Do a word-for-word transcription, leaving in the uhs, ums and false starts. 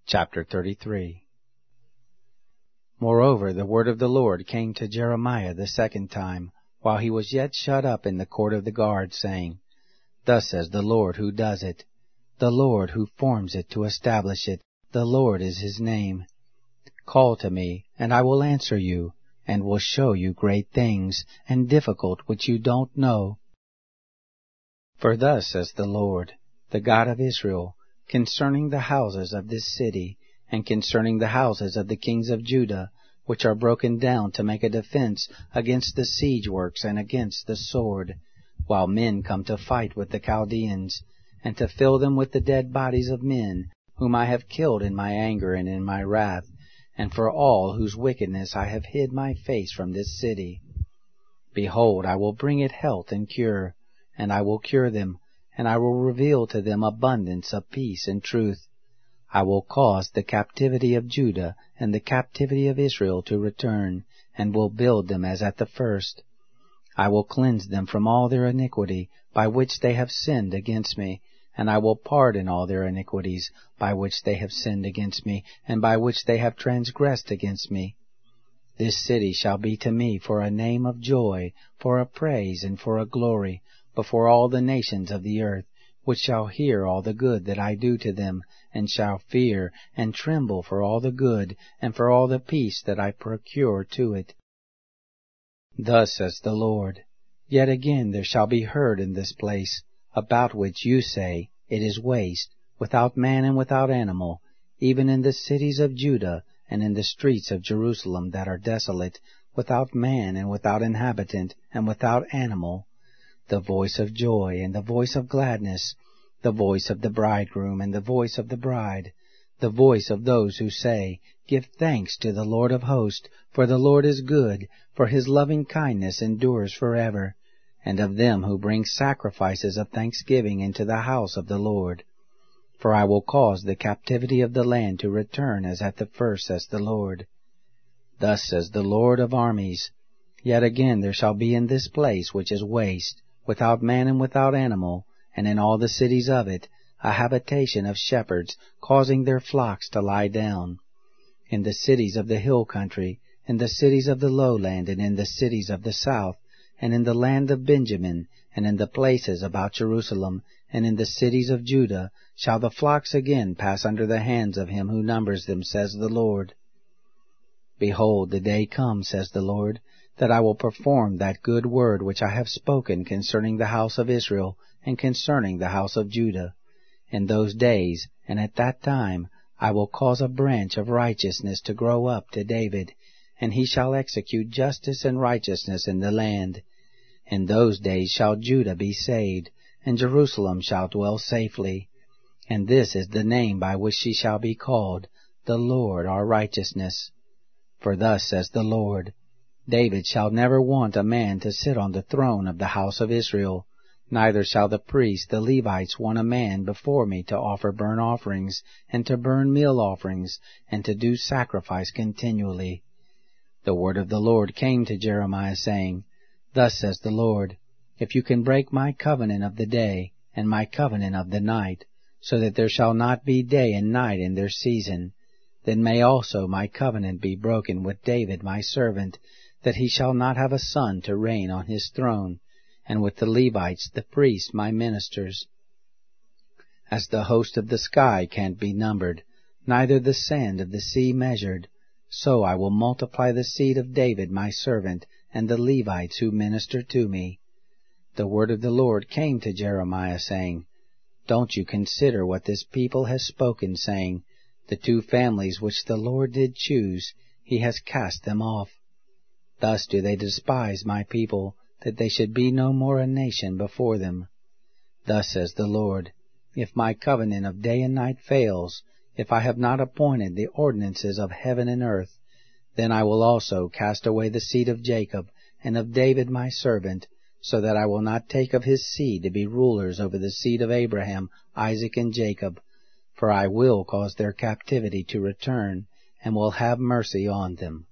Chapter thirty-three. Moreover, the word of the Lord came to Jeremiah the second time, while he was yet shut up in the court of the guard, saying, Thus says the Lord who does it, the Lord who forms it to establish it, the Lord is his name. Call to me, and I will answer you, and will show you great things, and difficult which you don't know. For thus says the Lord, the God of Israel, concerning the houses of this city, and concerning the houses of the kings of Judah, which are broken down to make a defense against the siege works and against the sword, while men come to fight with the Chaldeans, and to fill them with the dead bodies of men, whom I have killed in my anger and in my wrath, and for all whose wickedness I have hid my face from this city. Behold, I will bring it health and cure, and I will cure them, and I will reveal to them abundance of peace and truth. I will cause the captivity of Judah and the captivity of Israel to return, and will build them as at the first. I will cleanse them from all their iniquity, by which they have sinned against me, and I will pardon all their iniquities, by which they have sinned against me, and by which they have transgressed against me. This city shall be to me for a name of joy, for a praise, and for a glory, before all the nations of the earth, which shall hear all the good that I do to them, and shall fear and tremble for all the good, and for all the peace that I procure to it. Thus says the Lord, Yet again there shall be heard in this place, about which you say, It is waste, without man and without animal, even in the cities of Judah, and in the streets of Jerusalem that are desolate, without man and without inhabitant, and without animal, the voice of joy and the voice of gladness, the voice of the bridegroom and the voice of the bride, the voice of those who say, Give thanks to the Lord of hosts, for the Lord is good, for his loving kindness endures forever, and of them who bring sacrifices of thanksgiving into the house of the Lord. For I will cause the captivity of the land to return as at the first, says the Lord. Thus says the Lord of armies, Yet again there shall be in this place which is waste, without man and without animal, and in all the cities of it, a habitation of shepherds, causing their flocks to lie down. In the cities of the hill country, in the cities of the lowland, and in the cities of the south, and in the land of Benjamin, and in the places about Jerusalem, and in the cities of Judah, shall the flocks again pass under the hands of him who numbers them, says the Lord. Behold, the day comes, says the Lord, that I will perform that good word which I have spoken concerning the house of Israel, and concerning the house of Judah. In those days, and at that time, I will cause a branch of righteousness to grow up to David, and he shall execute justice and righteousness in the land. In those days shall Judah be saved, and Jerusalem shall dwell safely. And this is the name by which she shall be called, the Lord our righteousness. For thus says the Lord, David shall never want a man to sit on the throne of the house of Israel, neither shall the priests, the Levites, want a man before me to offer burnt offerings, and to burn meal offerings, and to do sacrifice continually. The word of the Lord came to Jeremiah, saying, Thus says the Lord, If you can break my covenant of the day, and my covenant of the night, so that there shall not be day and night in their season, then may also my covenant be broken with David my servant, that he shall not have a son to reign on his throne, and with the Levites, the priests, my ministers. As the host of the sky can't be numbered, neither the sand of the sea measured, so I will multiply the seed of David my servant, and the Levites who minister to me. The word of the Lord came to Jeremiah, saying, Don't you consider what this people has spoken, saying, The two families which the Lord did choose, he has cast them off. Thus do they despise my people, that they should be no more a nation before them. Thus says the Lord, If my covenant of day and night fails, if I have not appointed the ordinances of heaven and earth, then I will also cast away the seed of Jacob, and of David my servant, so that I will not take of his seed to be rulers over the seed of Abraham, Isaac, and Jacob, for I will cause their captivity to return, and will have mercy on them.